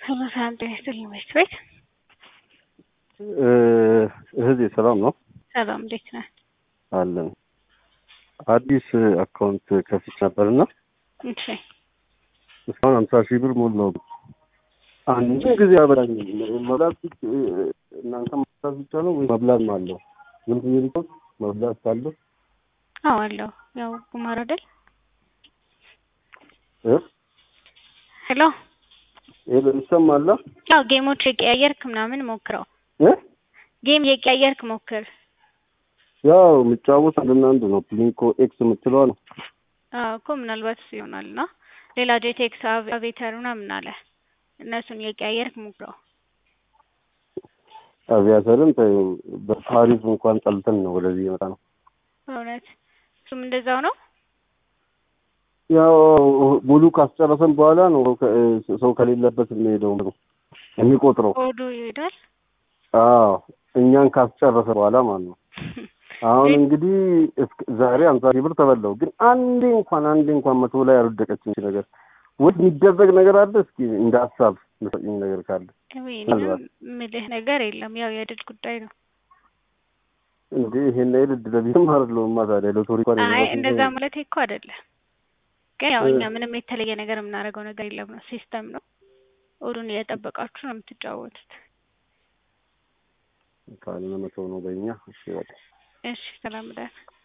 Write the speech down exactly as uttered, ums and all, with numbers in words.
Hello, Sam. Thanks for wait. እህቴ ሰላም ነው? ሰላም እንዴት ነህ? አለን። አዲስ አካውንት ከፍቼ ነበርና እሺ እስካሁን ሃምሳ ሺህ ብር ሞላው። አንድ ጊዜ አበላኝ መብላት እናንተ ማሳብ ብቻ ነው ወይ መብላት አለው? ምን ትይልከው መብላት ካለው? አዎ አለው። ያው ቁማር አይደል? እ ሄሎ ይሄ ይሰማል? ያው ጌሞች የቀያየርክ ምናምን ሞክረው። እ ጌም የቀያየርክ ሞክር። ያው ምጫወት አንድ ነው ፕሊንኮ ኤክስ የምትለው ነው። አዎ እኮ ምናልባት ይሆናልና ሌላ ጄቴክስ አቬተር ምናምን አለ። እነሱን የቀያየርክ ሞክረው። አቪያተርን በፓሪስ እንኳን ጠልተን ነው ወደዚህ የመጣ ነው። እውነት እሱም እንደዛው ነው። ያው ሙሉ ካስጨረሰን በኋላ ነው ሰው ከሌለበት የሚሄደው የሚቆጥረው። ኦዱ ይሄዳል። አዎ እኛን ካስጨረሰ በኋላ ማለት ነው። አሁን እንግዲህ ዛሬ ሃምሳ ሺህ ብር ተበላው። ግን አንዴ እንኳን አንዴ እንኳን መቶ ላይ አልወደቀችም ነገር ወይ የሚደረግ ነገር አለ? እስኪ እንደ ሀሳብ መስጠኝ ነገር ካለ ምልህ ነገር የለም። ያው የድል ጉዳይ ነው እንዴ። ይሄን ላይ ድል ለቢም አይደለም ማታዲያ ሎተሪ ቆን አይ እንደዛ ማለት እኮ አይደለም። ግን ያው እኛ ምንም የተለየ ነገር የምናደርገው ነገር የለም ነው። ሲስተም ነው። ኦዱን እየጠበቃችሁ ነው የምትጫወቱት። ካለ መቶ ነው በእኛ። እሺ በቃ እሺ ሰላም ዳር